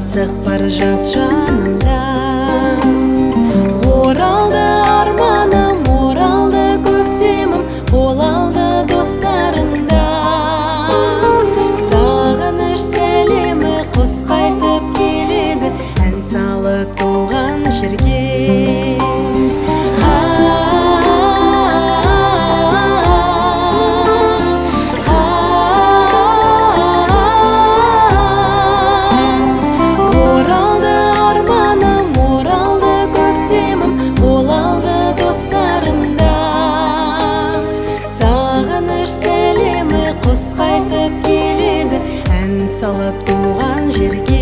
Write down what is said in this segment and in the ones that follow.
шаттық бар жаз жанымда. Оралды арманым, оралды көктемім, қол алды достарымда. Сағыныш сәлемі құс қайтып келеді, ән салып туған жерге. Салып туған жерге.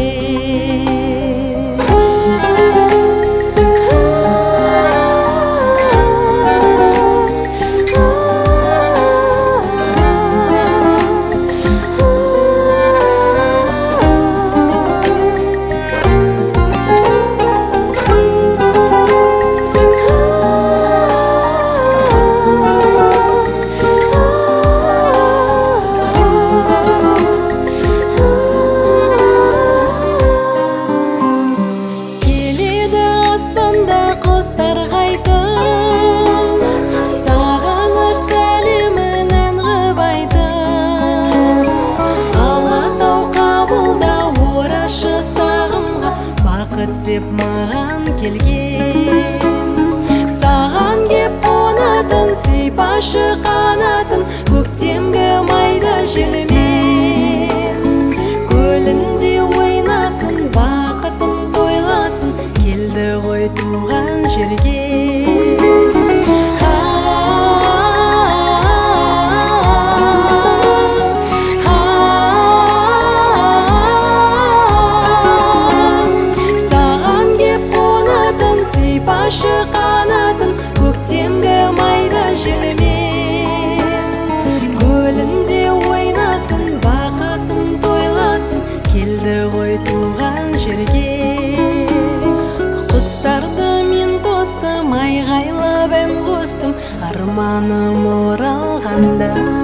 Деп маған келген, саған кеп қонатын, сипашы қанатын, көктемгі майда желмен. Көлінде ойнасын, бақытын тойласын, келді ғой туған жерге. Сипашы қанатын, көктемгі майда желмен. Көлінде ойнасын, бақытын тойласын, келді ғой туған жерге. Құстарды мен тостым, айғайлап ән қостым, арманым оралғанда.